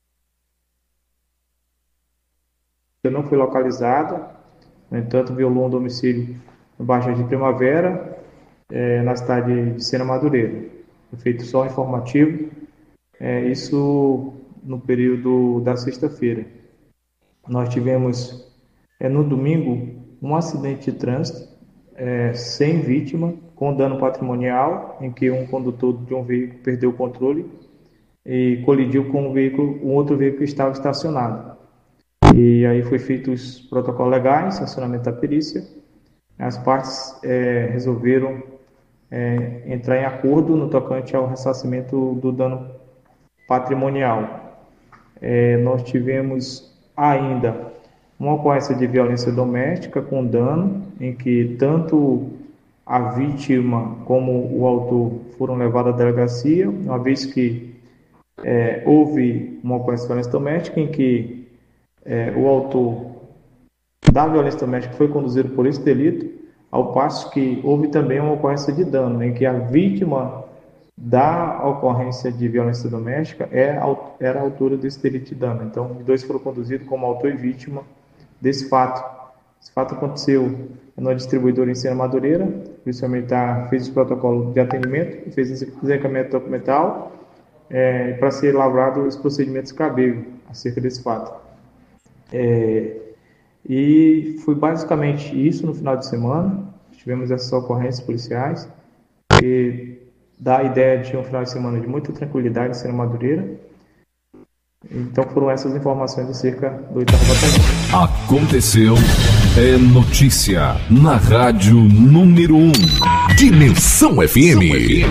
S6: não foi localizada, no entanto violou um domicílio no bairro de Primavera, na cidade de Sena Madureira. Foi feito só informativo, isso no período da sexta-feira. Nós tivemos no domingo um acidente de trânsito sem vítima, com dano patrimonial, em que um condutor de um veículo perdeu o controle e colidiu com um outro veículo que estava estacionado. E aí foi feito os protocolos legais, acionamento da perícia. As partes resolveram entrar em acordo no tocante ao ressarcimento do dano patrimonial. Nós tivemos ainda uma ocorrência de violência doméstica com dano, em que tanto a vítima como o autor foram levados à delegacia, uma vez que houve uma ocorrência de violência doméstica em que o autor da violência doméstica foi conduzido por esse delito, ao passo que houve também uma ocorrência de dano, em que a vítima da ocorrência de violência doméstica era a autora desse delito de dano. Então, os dois foram conduzidos como autor e vítima desse fato. Esse fato aconteceu na distribuidora em Sena Madureira. O Polícia Militar fez o protocolo de atendimento, fez o desencaminhamento documental para ser lavrado os procedimentos cabíveis acerca desse fato. E foi basicamente isso no final de semana. Tivemos essas ocorrências policiais, que dá a ideia de um final de semana de muita tranquilidade em Sena Madureira. Então foram essas informações acerca do 8º Batalhão.
S14: Aconteceu, é notícia na Rádio Número 1. Dimensão FM.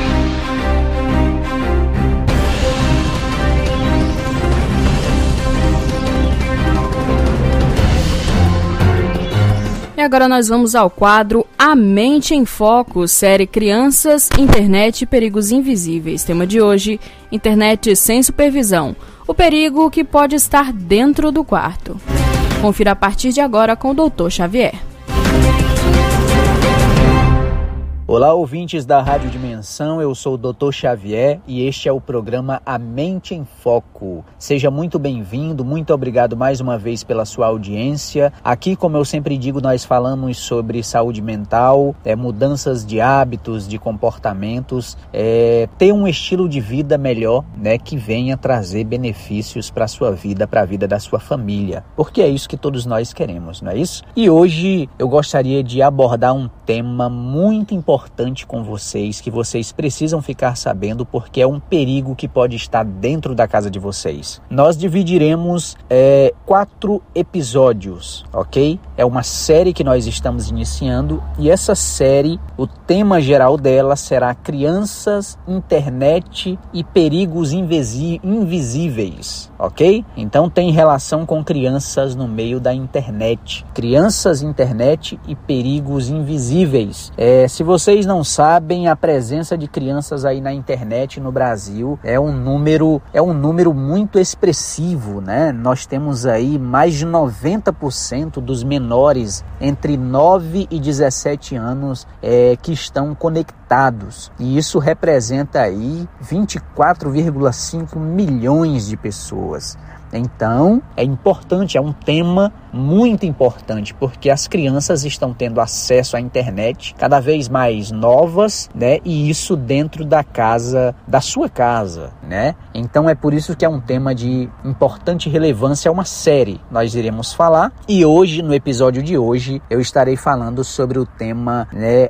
S2: E agora nós vamos ao quadro A Mente em Foco, série Crianças, Internet e Perigos Invisíveis. Tema de hoje, internet sem supervisão. O perigo que pode estar dentro do quarto. Confira a partir de agora com o Dr. Xavier.
S22: Olá, ouvintes da Rádio Dimensão, eu sou o Dr. Xavier e este é o programa A Mente em Foco. Seja muito bem-vindo, muito obrigado mais uma vez pela sua audiência. Aqui, como eu sempre digo, nós falamos sobre saúde mental, mudanças de hábitos, de comportamentos, ter um estilo de vida melhor, que venha trazer benefícios para a sua vida, para a vida da sua família. Porque é isso que todos nós queremos, não é isso? E hoje eu gostaria de abordar um tema muito importante importante com vocês, que vocês precisam ficar sabendo, porque é um perigo que pode estar dentro da casa de vocês. Nós dividiremos 4 episódios, ok? É uma série que nós estamos iniciando, e essa série, o tema geral dela será crianças, internet e perigos invisíveis, ok? Então tem relação com crianças no meio da internet. Crianças, internet e perigos invisíveis. Se vocês não sabem, a presença de crianças aí na internet no Brasil é um número muito expressivo, né? Nós temos aí mais de 90% dos menores entre 9 e 17 anos que estão conectados. E isso representa aí 24,5 milhões de pessoas. Então, é importante, é um tema muito importante, porque as crianças estão tendo acesso à internet cada vez mais novas, né? E isso dentro da sua casa, né? Então, é por isso que é um tema de importante relevância, é uma série. Nós iremos falar, e hoje, no episódio de hoje, eu estarei falando sobre o tema, né?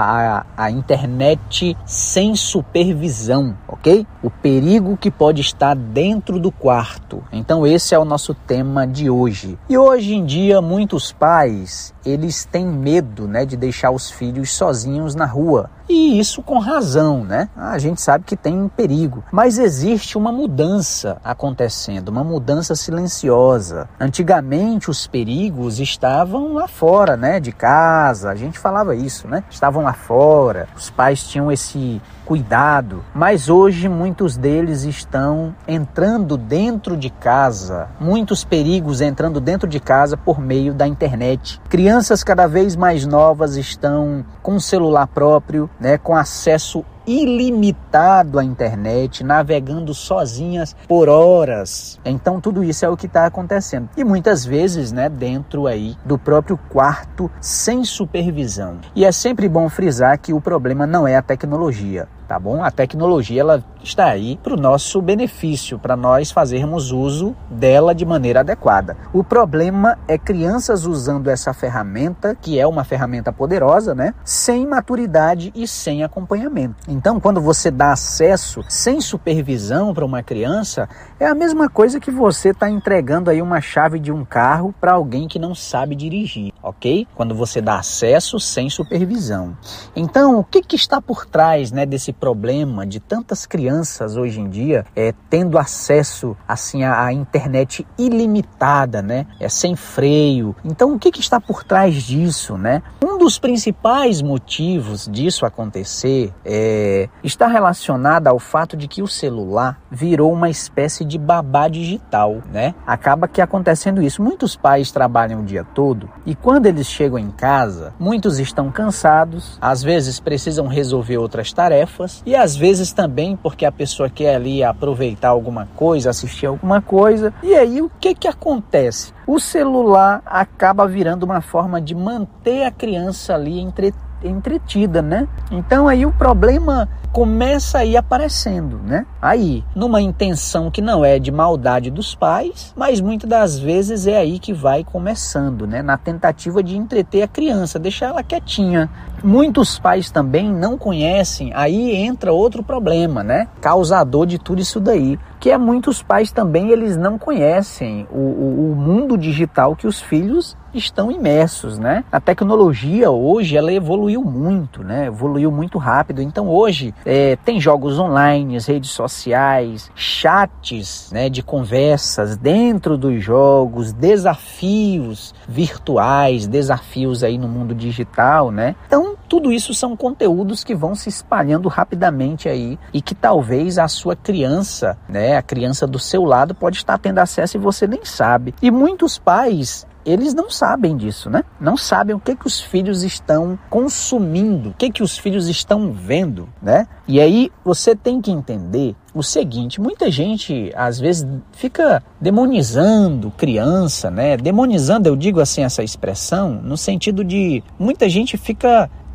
S22: A internet sem supervisão, ok? O perigo que pode estar dentro do quarto. Então, esse é o nosso tema de hoje. E hoje em dia, muitos pais, eles têm medo, né, de deixar os filhos sozinhos na rua. E isso com razão, né? A gente sabe que tem um perigo. Mas existe uma mudança acontecendo, uma mudança silenciosa. Antigamente, os perigos estavam lá fora, né? De casa, a gente falava isso, né? Estavam lá fora, os pais tinham esse cuidado. Mas hoje, muitos deles estão entrando dentro de casa. Muitos perigos entrando dentro de casa por meio da internet. Crianças cada vez mais novas estão com celular próprio, né, com acesso ilimitado à internet, navegando sozinhas por horas. Então tudo isso é o que está acontecendo. E muitas vezes, né, dentro aí do próprio quarto, sem supervisão. E é sempre bom frisar que o problema não é a tecnologia, tá bom? A tecnologia, ela está aí para o nosso benefício, para nós fazermos uso dela de maneira adequada. O problema é crianças usando essa ferramenta, que é uma ferramenta poderosa, né, sem maturidade e sem acompanhamento. Então, quando você dá acesso sem supervisão para uma criança, é a mesma coisa que você está entregando aí uma chave de um carro para alguém que não sabe dirigir, ok? Quando você dá acesso sem supervisão. Então, o que está por trás, né, desse problema de tantas crianças hoje em dia tendo acesso assim à internet ilimitada, né? Sem freio. Então, o que está por trás disso, né? Um dos principais motivos disso acontecer está relacionado ao fato de que o celular virou uma espécie de babá digital, né? Acaba que acontecendo isso. Muitos pais trabalham o dia todo e quando eles chegam em casa, muitos estão cansados, às vezes precisam resolver outras tarefas e às vezes também porque a pessoa quer ali aproveitar alguma coisa, assistir alguma coisa. E aí o que acontece? O celular acaba virando uma forma de manter a criança ali entretida, né? Então aí o problema começa a ir aparecendo, né? Aí, numa intenção que não é de maldade dos pais, mas muitas das vezes é aí que vai começando, né? Na tentativa de entreter a criança, deixar ela quietinha. Muitos pais também não conhecem, aí entra outro problema, né? Causador de tudo isso daí, que é muitos pais também, eles não conhecem o mundo digital que os filhos estão imersos, né? A tecnologia hoje, ela evoluiu muito, né? Evoluiu muito rápido. Então hoje tem jogos online, redes sociais, chats, né, de conversas dentro dos jogos, desafios virtuais, desafios aí no mundo digital, né? Então tudo isso são conteúdos que vão se espalhando rapidamente aí e que talvez a sua criança, né, a criança do seu lado pode estar tendo acesso e você nem sabe. E muitos pais, eles não sabem disso, né? Não sabem o que os filhos estão consumindo, o que os filhos estão vendo, né? E aí você tem que entender o seguinte, muita gente às vezes fica demonizando criança, né? Demonizando, eu digo assim essa expressão, no sentido de muita gente fica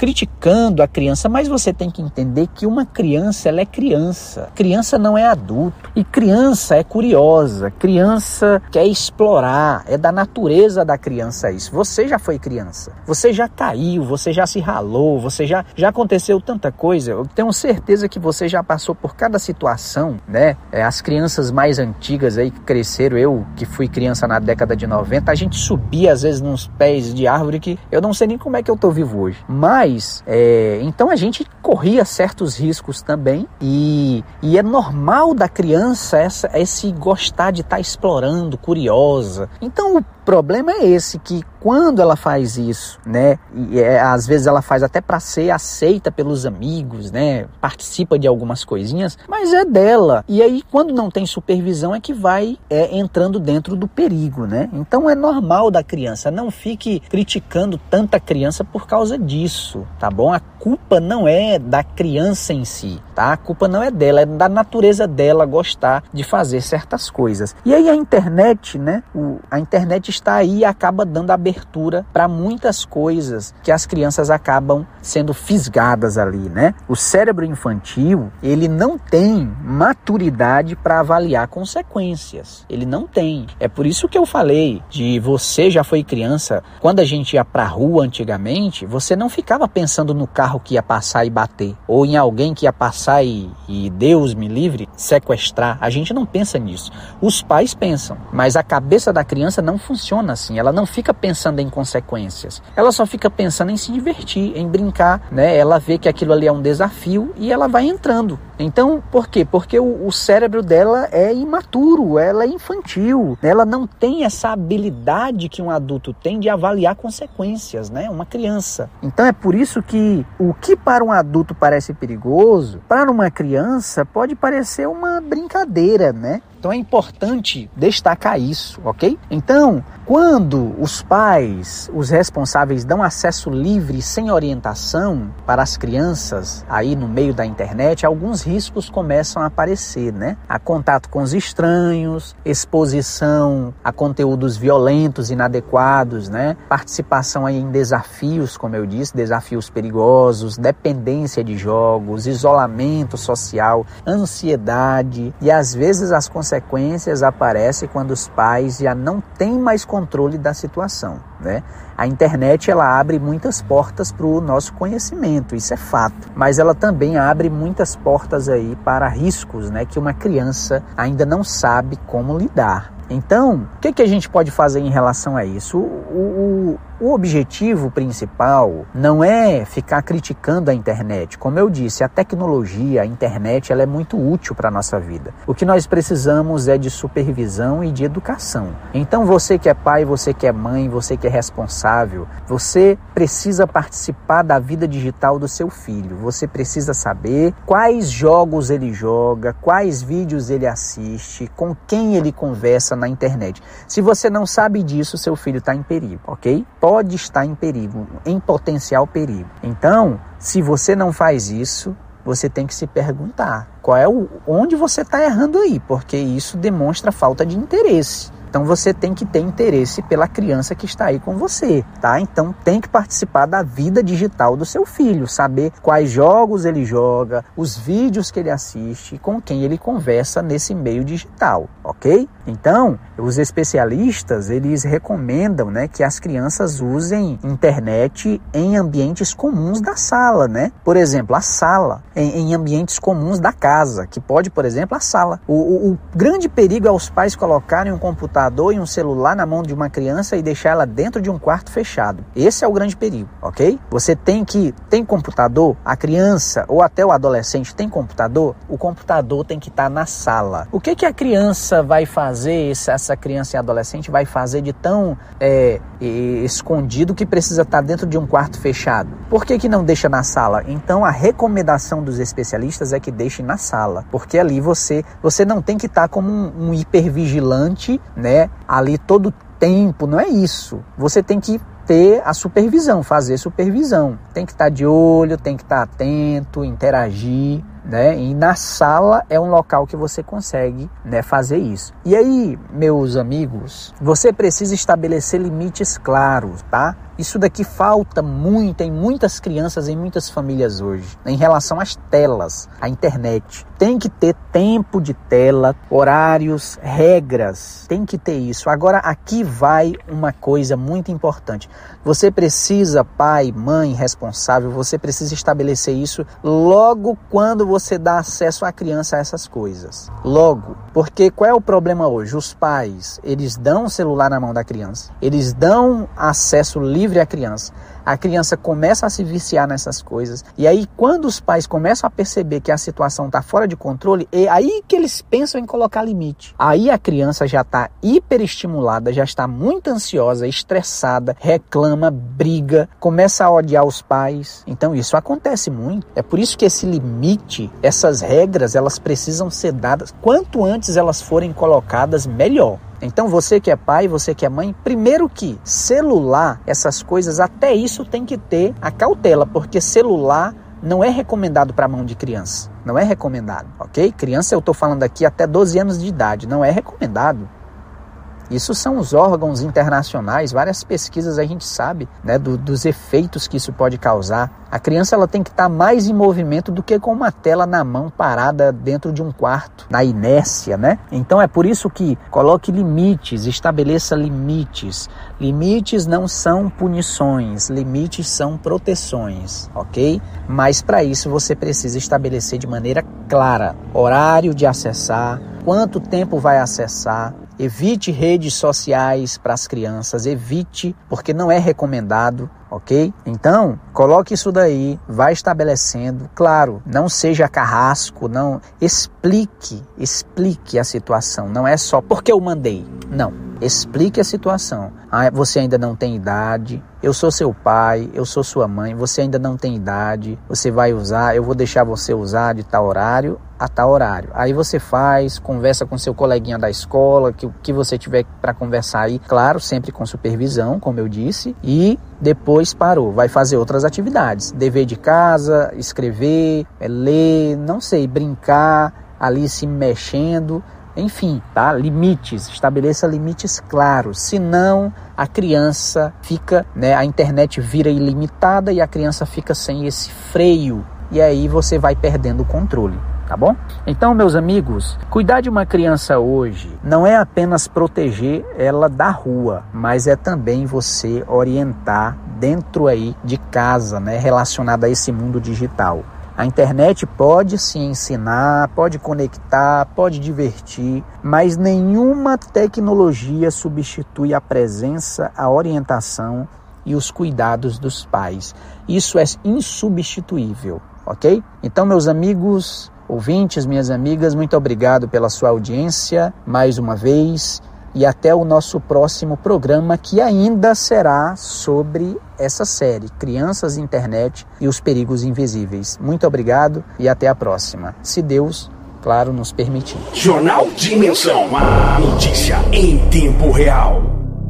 S22: criticando a criança, mas você tem que entender que uma criança, ela é criança. Criança não é adulto. E criança é curiosa. Criança quer explorar. É da natureza da criança isso. Você já foi criança. Você já caiu, você já se ralou, você já aconteceu tanta coisa. Eu tenho certeza que você já passou por cada situação, né? As crianças mais antigas aí que cresceram, eu que fui criança na década de 90, a gente subia às vezes nos pés de árvore que eu não sei nem como é que eu tô vivo hoje. Mas, então a gente corria certos riscos também e é normal da criança esse gostar de estar explorando, curiosa. Então o problema é esse, que quando ela faz isso, né, e às vezes ela faz até para ser aceita pelos amigos, né, participa de algumas coisinhas, mas é dela. E aí quando não tem supervisão é que vai entrando dentro do perigo, né? Então é normal da criança, não fique criticando tanta criança por causa disso, tá bom? A culpa não é da criança em si, tá? A culpa não é dela, é da natureza dela gostar de fazer certas coisas. E aí a internet, né, a internet está aí e acaba dando abertura para muitas coisas que as crianças acabam sendo fisgadas ali, né? O cérebro infantil, ele não tem maturidade para avaliar consequências. Ele não tem. É por isso que eu falei de você já foi criança. Quando a gente ia pra rua antigamente, você não ficava pensando no carro que ia passar e bater, ou em alguém que ia passar e Deus me livre, sequestrar. A gente não pensa nisso. Os pais pensam, mas a cabeça da criança não funciona assim. Ela não fica pensando em consequências. Ela só fica pensando em se divertir, em brincar, né? Ela vê que aquilo ali é um desafio e ela vai entrando. Então, por quê? Porque o cérebro dela é imaturo, ela é infantil. Ela não tem essa habilidade que um adulto tem de avaliar consequências, né? Uma criança. Então é por isso que o que para um adulto parece perigoso, para uma criança pode parecer uma brincadeira, né? Então é importante destacar isso, ok? Então, quando os pais, os responsáveis dão acesso livre, sem orientação para as crianças aí no meio da internet, alguns riscos começam a aparecer, né? A contato com os estranhos, exposição a conteúdos violentos, inadequados, né? Participação aí em desafios, como eu disse, desafios perigosos, dependência de jogos, isolamento social, ansiedade e às vezes as consequências aparecem quando os pais já não têm mais controle da situação, né? A internet, ela abre muitas portas para o nosso conhecimento, isso é fato, mas ela também abre muitas portas aí para riscos, né, que uma criança ainda não sabe como lidar. Então, o que a gente pode fazer em relação a isso? O objetivo principal não é ficar criticando a internet. Como eu disse, a tecnologia, a internet, ela é muito útil para a nossa vida. O que nós precisamos é de supervisão e de educação. Então, você que é pai, você que é mãe, você que é responsável, você precisa participar da vida digital do seu filho. Você precisa saber quais jogos ele joga, quais vídeos ele assiste, com quem ele conversa na internet. Se você não sabe disso, seu filho está em perigo, ok? Pode estar em perigo, em potencial perigo. Então, se você não faz isso, você tem que se perguntar onde você está errando aí, porque isso demonstra falta de interesse. Então você tem que ter interesse pela criança que está aí com você, tá? Então tem que participar da vida digital do seu filho, saber quais jogos ele joga, os vídeos que ele assiste, com quem ele conversa nesse meio digital, ok? Então, os especialistas, eles recomendam, né, que as crianças usem internet em ambientes comuns da sala, né? Por exemplo, a sala, em ambientes comuns da casa, que pode, por exemplo, a sala. O grande perigo é os pais colocarem um computador e um celular na mão de uma criança e deixar ela dentro de um quarto fechado. Esse é o grande perigo, ok? Você tem computador, a criança ou até o adolescente tem computador, o computador tem que estar na sala. O que a criança vai fazer, essa criança e adolescente vai fazer de tão escondido que precisa estar dentro de um quarto fechado? Por que não deixa na sala? Então a recomendação dos especialistas é que deixe na sala, porque ali você não tem que estar como um hipervigilante, né? Ali todo tempo, não é isso. Você tem que ter a supervisão, fazer supervisão. Tem que estar de olho, tem que estar atento, interagir, né? E na sala é um local que você consegue, né, fazer isso. E aí, meus amigos, você precisa estabelecer limites claros, tá? Isso daqui falta muito em muitas crianças, em muitas famílias hoje, em relação às telas, à internet. Tem que ter tempo de tela, horários, regras, tem que ter isso. Agora, aqui vai uma coisa muito importante. Você precisa, pai, mãe, responsável, você precisa estabelecer isso logo quando você dá acesso à criança a essas coisas. Logo. Porque qual é o problema hoje? Os pais, eles dão o celular na mão da criança, eles dão acesso livre à criança. A criança começa a se viciar nessas coisas. E aí, quando os pais começam a perceber que a situação está fora de controle, é aí que eles pensam em colocar limite. Aí a criança já está hiperestimulada, já está muito ansiosa, estressada, reclama, briga, começa a odiar os pais. Então, isso acontece muito. É por isso que esse limite, essas regras, elas precisam ser dadas. Quanto antes elas forem colocadas, melhor. Então você que é pai, você que é mãe, primeiro que celular, essas coisas, até isso tem que ter a cautela, porque celular não é recomendado para a mão de criança, não é recomendado, ok? Criança, eu estou falando aqui até 12 anos de idade, não é recomendado. Isso são os órgãos internacionais, várias pesquisas a gente sabe, né, dos efeitos que isso pode causar. A criança ela tem que estar mais em movimento do que com uma tela na mão parada dentro de um quarto, na inércia, né? Então é por isso que coloque limites, estabeleça limites. Limites não são punições, limites são proteções, ok? Mas para isso você precisa estabelecer de maneira clara horário de acessar, quanto tempo vai acessar. Evite redes sociais para as crianças, evite, porque não é recomendado, ok? Então, coloque isso daí, vai estabelecendo. Claro, não seja carrasco, não. Explique a situação. Não é só porque eu mandei. Não, explique a situação. Ah, você ainda não tem idade, eu sou seu pai, eu sou sua mãe, você ainda não tem idade, você vai usar, eu vou deixar você usar de tal horário a tal horário. Aí você faz, conversa com seu coleguinha da escola, que você tiver para conversar aí, claro, sempre com supervisão, como eu disse, e depois parou, vai fazer outras atividades, dever de casa, escrever, ler, não sei, brincar, ali se mexendo, enfim, tá? Limites, estabeleça limites claros, senão a criança fica, né, a internet vira ilimitada e a criança fica sem esse freio, e aí você vai perdendo o controle. Tá bom? Então, meus amigos, cuidar de uma criança hoje não é apenas proteger ela da rua, mas é também você orientar dentro aí de casa, né, relacionado a esse mundo digital. A internet pode se ensinar, pode conectar, pode divertir, mas nenhuma tecnologia substitui a presença, a orientação e os cuidados dos pais. Isso é insubstituível, ok? Então, meus amigos, ouvintes, minhas amigas, muito obrigado pela sua audiência mais uma vez e até o nosso próximo programa, que ainda será sobre essa série, Crianças, Internet e os Perigos Invisíveis. Muito obrigado e até a próxima, se Deus, claro, nos permitir.
S4: Jornal Dimensão, a notícia em tempo real.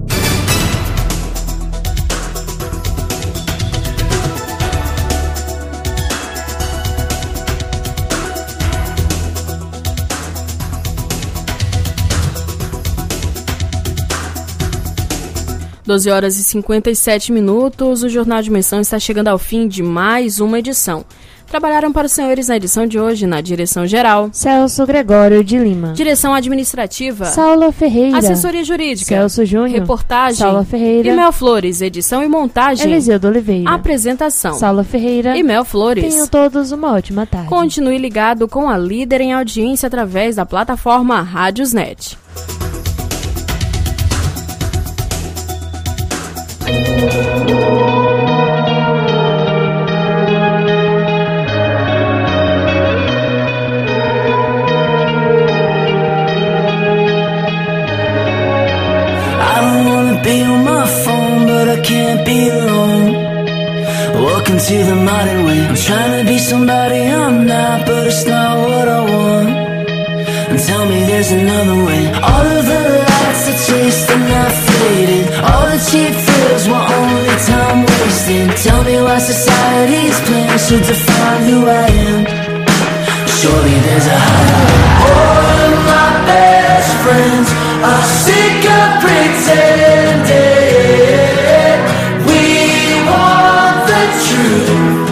S2: Doze horas e 57 minutos, o Jornal Dimensão está chegando ao fim de mais uma edição. Trabalharam para os senhores na edição de hoje, na direção geral,
S3: Celso Gregório de Lima.
S2: Direção administrativa,
S3: Saulo Ferreira.
S2: Assessoria jurídica,
S3: Celso Júnior.
S2: Reportagem,
S3: Saulo Ferreira.
S2: e Mel Flores. Edição e montagem,
S3: Eliseudo Oliveira.
S2: Apresentação,
S3: Saulo Ferreira
S2: e Mel Flores.
S3: Tenham todos uma ótima tarde.
S2: Continue ligado com a líder em audiência através da plataforma Rádiosnet.
S15: Be on my phone, but I can't be alone. Welcome to the modern way. I'm trying to be somebody I'm not, but it's not what I want. And tell me there's another way. All of the lights I chased are not faded. All the cheap thrills were only time wasted. Tell me why society's plans should define who I am. Surely there's a higher. All of my best friends are sick of pretending. We want the truth.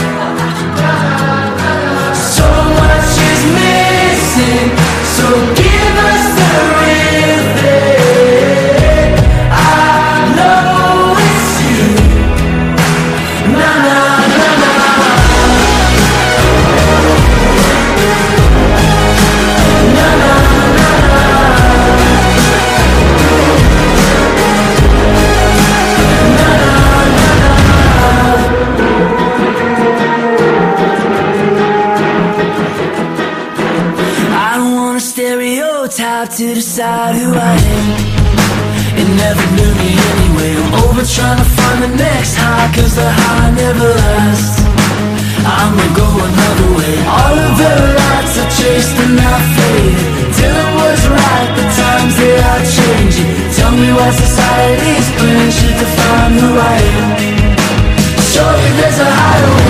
S15: So much is missing, so give us the real thing. I know it's you. Na na na na. Na na na na. I don't wanna stereotype to decide who I am. It never knew me anyway. I'm over trying to find the next high, cause the high never lasts. I'ma go another way. All of the lights I chased and I faded. Till it was right, the times they are changing. Tell me why society's plan should define who I am. Surely there's a higher way.